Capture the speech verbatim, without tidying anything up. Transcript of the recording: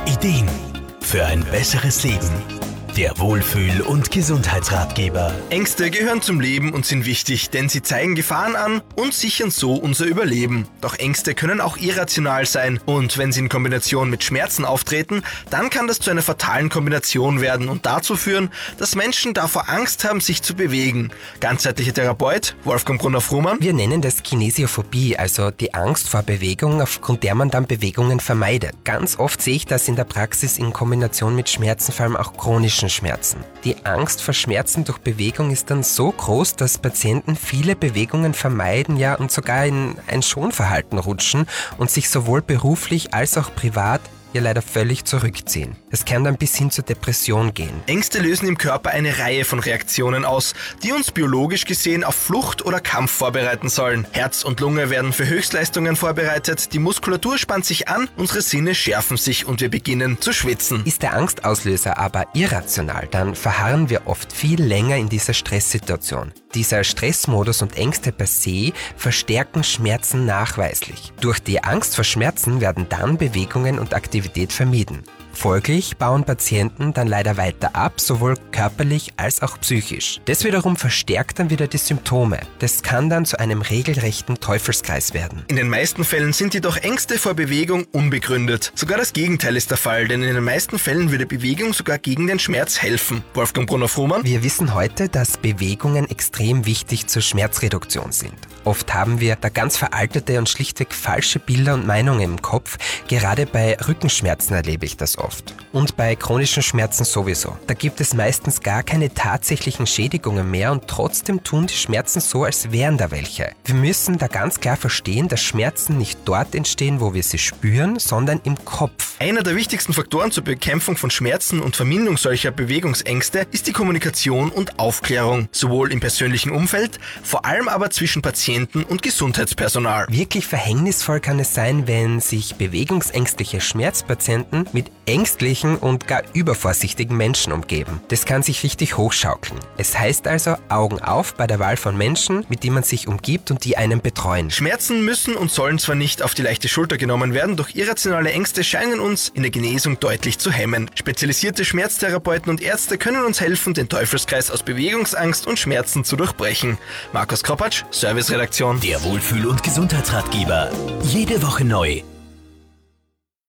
Ideen für ein besseres Leben. Der Wohlfühl- und Gesundheitsratgeber. Ängste gehören zum Leben und sind wichtig, denn sie zeigen Gefahren an und sichern so unser Überleben. Doch Ängste können auch irrational sein und wenn sie in Kombination mit Schmerzen auftreten, dann kann das zu einer fatalen Kombination werden und dazu führen, dass Menschen davor Angst haben, sich zu bewegen. Ganzheitlicher Therapeut Wolfgang Brunner-Frumann. Wir nennen das Kinesiophobie, also die Angst vor Bewegung, aufgrund der man dann Bewegungen vermeidet. Ganz oft sehe ich das in der Praxis in Kombination mit Schmerzen, vor allem auch chronischen Schmerzen. Die Angst vor Schmerzen durch Bewegung ist dann so groß, dass Patienten viele Bewegungen vermeiden, ja und sogar in ein Schonverhalten rutschen und sich sowohl beruflich als auch privat ja leider völlig zurückziehen. Es kann dann bis hin zur Depression gehen. Ängste lösen im Körper eine Reihe von Reaktionen aus, die uns biologisch gesehen auf Flucht oder Kampf vorbereiten sollen. Herz und Lunge werden für Höchstleistungen vorbereitet, die Muskulatur spannt sich an, unsere Sinne schärfen sich und wir beginnen zu schwitzen. Ist der Angstauslöser aber irrational, dann verharren wir oft viel länger in dieser Stresssituation. Dieser Stressmodus und Ängste per se verstärken Schmerzen nachweislich. Durch die Angst vor Schmerzen werden dann Bewegungen und Aktivität vermieden. Folglich bauen Patienten dann leider weiter ab, sowohl körperlich als auch psychisch. Das wiederum verstärkt dann wieder die Symptome. Das kann dann zu einem regelrechten Teufelskreis werden. In den meisten Fällen sind jedoch Ängste vor Bewegung unbegründet. Sogar das Gegenteil ist der Fall, denn in den meisten Fällen würde Bewegung sogar gegen den Schmerz helfen. Wolfgang Brunner-Frumann. Wir wissen heute, dass Bewegungen extrem wichtig zur Schmerzreduktion sind. Oft haben wir da ganz veraltete und schlichtweg falsche Bilder und Meinungen im Kopf. Gerade bei Rückenschmerzen erlebe ich das oft. Und bei chronischen Schmerzen sowieso. Da gibt es meistens gar keine tatsächlichen Schädigungen mehr und trotzdem tun die Schmerzen so, als wären da welche. Wir müssen da ganz klar verstehen, dass Schmerzen nicht dort entstehen, wo wir sie spüren, sondern im Kopf. Einer der wichtigsten Faktoren zur Bekämpfung von Schmerzen und Verminderung solcher Bewegungsängste ist die Kommunikation und Aufklärung. Sowohl im persönlichen Umfeld, vor allem aber zwischen Patienten und Gesundheitspersonal. Wirklich verhängnisvoll kann es sein, wenn sich bewegungsängstliche Schmerzpatienten mit ängstlichen und gar übervorsichtigen Menschen umgeben. Das kann sich richtig hochschaukeln. Es heißt also, Augen auf bei der Wahl von Menschen, mit denen man sich umgibt und die einen betreuen. Schmerzen müssen und sollen zwar nicht auf die leichte Schulter genommen werden, doch irrationale Ängste scheinen uns in der Genesung deutlich zu hemmen. Spezialisierte Schmerztherapeuten und Ärzte können uns helfen, den Teufelskreis aus Bewegungsangst und Schmerzen zu durchbrechen. Markus Kropatsch, Serviceredaktion. Der Wohlfühl- und Gesundheitsratgeber. Jede Woche neu.